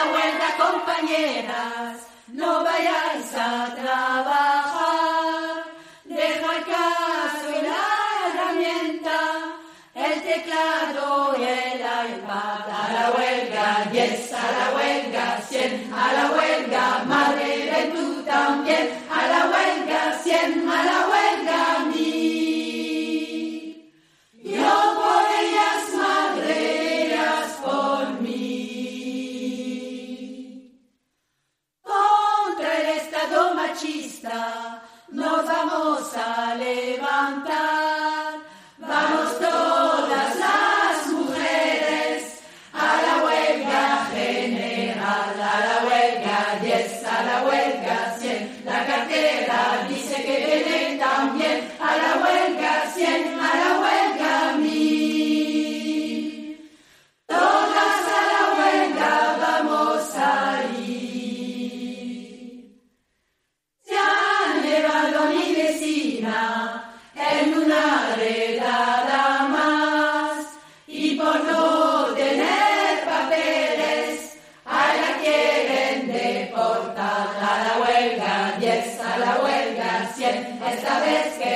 huelga, compañeras, no vayáis a trabajar. Deja el caso y la herramienta, el teclado y el iPad. A la huelga 10, a la huelga 100, a la huelga madre, ven tú también. A la huelga 100, a la huelga 1000. Yo por ellas, madre, ellas por mí. Contra el Estado machista nos vamos a levantar. Vamos todas las mujeres a la huelga general, a la huelga 10, a la huelga 100. La cartera dice que viene también a la huelga 100, a la huelga 1000. Todas a la huelga vamos a ir. Se han llevado a mi vecina en una redada más y por no tener papeles a la quieren deportar. A la huelga 10, a la huelga 100, esta vez que